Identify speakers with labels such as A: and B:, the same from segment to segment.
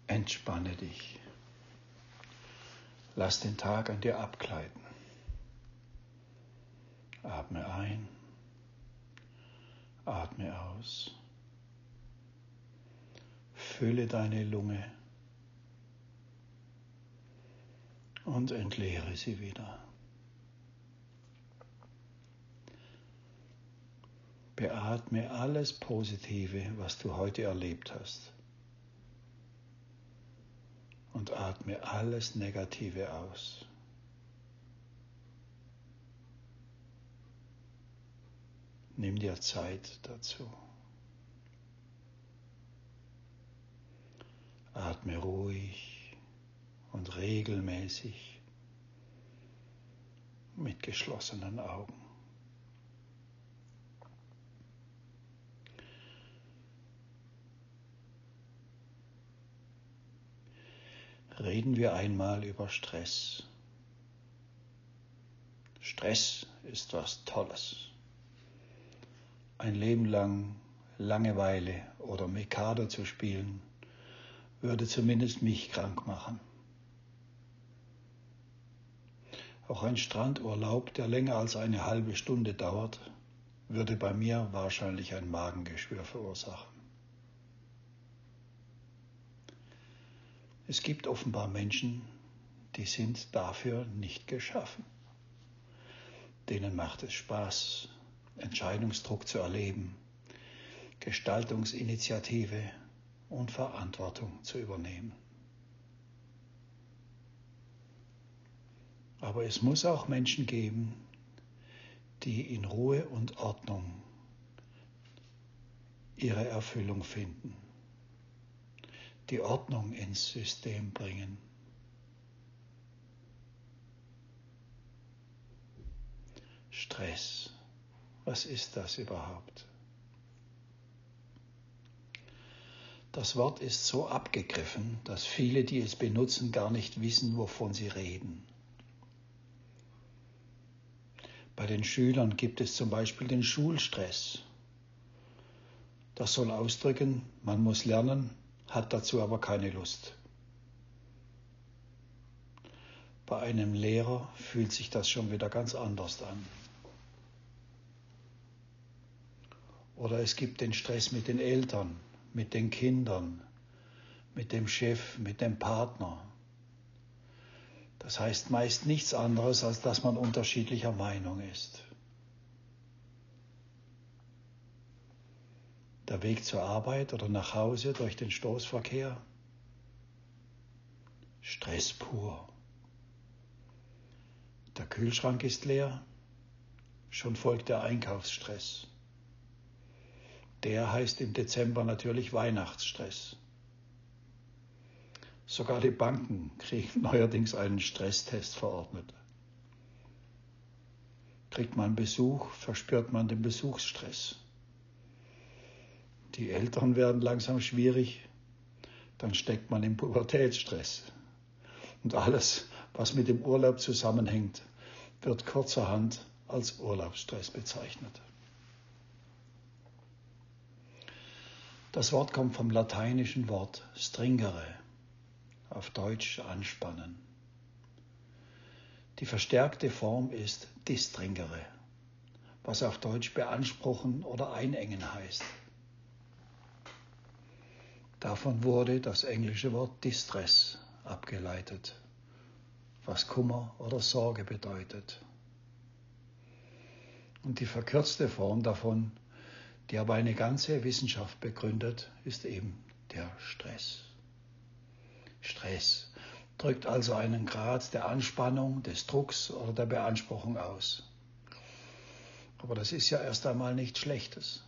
A: Entspanne dich. Lass den Tag an dir abgleiten. Atme ein, atme aus. Fülle deine Lunge und entleere sie wieder. Beatme alles Positive, was du heute erlebt hast. Und atme alles Negative aus. Nimm dir Zeit dazu. Atme ruhig und regelmäßig mit geschlossenen Augen. Reden wir einmal über Stress. Stress ist was Tolles. Ein Leben lang Langeweile oder Mikado zu spielen, würde zumindest mich krank machen. Auch ein Strandurlaub, der länger als eine halbe Stunde dauert, würde bei mir wahrscheinlich ein Magengeschwür verursachen. Es gibt offenbar Menschen, die sind dafür nicht geschaffen. Denen macht es Spaß, Entscheidungsdruck zu erleben, Gestaltungsinitiative und Verantwortung zu übernehmen. Aber es muss auch Menschen geben, die in Ruhe und Ordnung ihre Erfüllung finden, die Ordnung ins System bringen. Stress, was ist das überhaupt? Das Wort ist so abgegriffen, dass viele, die es benutzen, gar nicht wissen, wovon sie reden. Bei den Schülern gibt es zum Beispiel den Schulstress. Das soll ausdrücken, man muss lernen, hat dazu aber keine Lust. Bei einem Lehrer fühlt sich das schon wieder ganz anders an. Oder es gibt den Stress mit den Eltern, mit den Kindern, mit dem Chef, mit dem Partner. Das heißt meist nichts anderes, als dass man unterschiedlicher Meinung ist. Der Weg zur Arbeit oder nach Hause durch den Stoßverkehr? Stress pur. Der Kühlschrank ist leer, schon folgt der Einkaufsstress. Der heißt im Dezember natürlich Weihnachtsstress. Sogar die Banken kriegen neuerdings einen Stresstest verordnet. Kriegt man Besuch, verspürt man den Besuchsstress. Die Eltern werden langsam schwierig, dann steckt man im Pubertätsstress. Und alles, was mit dem Urlaub zusammenhängt, wird kurzerhand als Urlaubsstress bezeichnet. Das Wort kommt vom lateinischen Wort stringere, auf Deutsch anspannen. Die verstärkte Form ist distringere, was auf Deutsch beanspruchen oder einengen heißt. Davon wurde das englische Wort distress abgeleitet, was Kummer oder Sorge bedeutet. Und die verkürzte Form davon, die aber eine ganze Wissenschaft begründet, ist eben der Stress. Stress drückt also einen Grad der Anspannung, des Drucks oder der Beanspruchung aus. Aber das ist ja erst einmal nichts Schlechtes.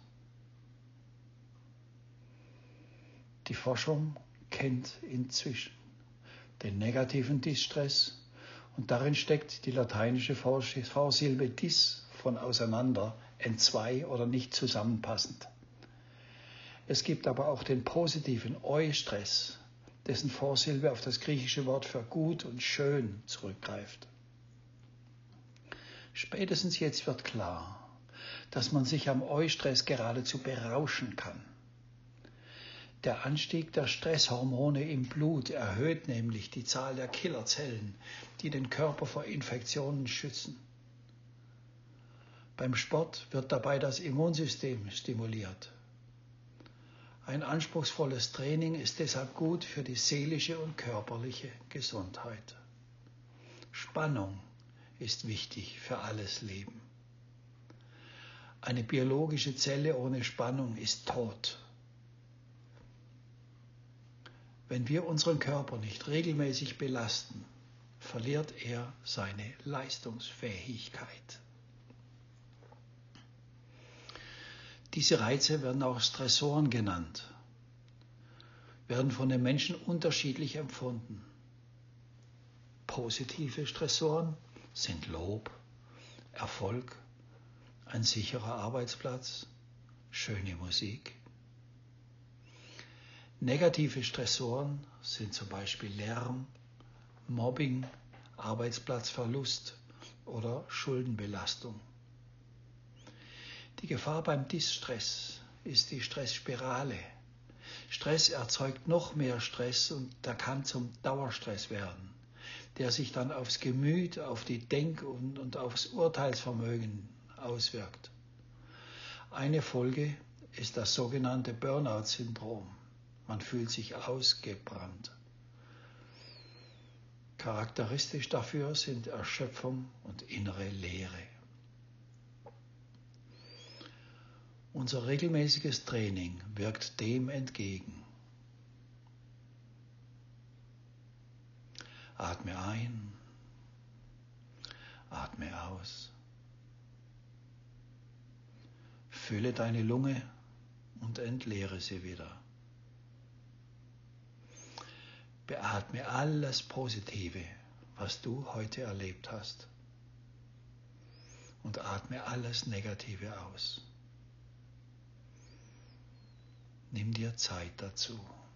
A: Die Forschung kennt inzwischen den negativen Distress und darin steckt die lateinische Vorsilbe dis von auseinander, entzwei oder nicht zusammenpassend. Es gibt aber auch den positiven Eustress, dessen Vorsilbe auf das griechische Wort für gut und schön zurückgreift. Spätestens jetzt wird klar, dass man sich am Eustress geradezu berauschen kann. Der Anstieg der Stresshormone im Blut erhöht nämlich die Zahl der Killerzellen, die den Körper vor Infektionen schützen. Beim Sport wird dabei das Immunsystem stimuliert. Ein anspruchsvolles Training ist deshalb gut für die seelische und körperliche Gesundheit. Spannung ist wichtig für alles Leben. Eine biologische Zelle ohne Spannung ist tot. Wenn wir unseren Körper nicht regelmäßig belasten, verliert er seine Leistungsfähigkeit. Diese Reize werden auch Stressoren genannt, werden von den Menschen unterschiedlich empfunden. Positive Stressoren sind Lob, Erfolg, ein sicherer Arbeitsplatz, schöne Musik. Negative Stressoren sind zum Beispiel Lärm, Mobbing, Arbeitsplatzverlust oder Schuldenbelastung. Die Gefahr beim Distress ist die Stressspirale. Stress erzeugt noch mehr Stress und der kann zum Dauerstress werden, der sich dann aufs Gemüt, auf die Denk- und aufs Urteilsvermögen auswirkt. Eine Folge ist das sogenannte Burnout-Syndrom. Man fühlt sich ausgebrannt. Charakteristisch dafür sind Erschöpfung und innere Leere. Unser regelmäßiges Training wirkt dem entgegen. Atme ein, atme aus. Fülle deine Lunge und entleere sie wieder. Beatme alles Positive, was du heute erlebt hast. Und atme alles Negative aus. Nimm dir Zeit dazu.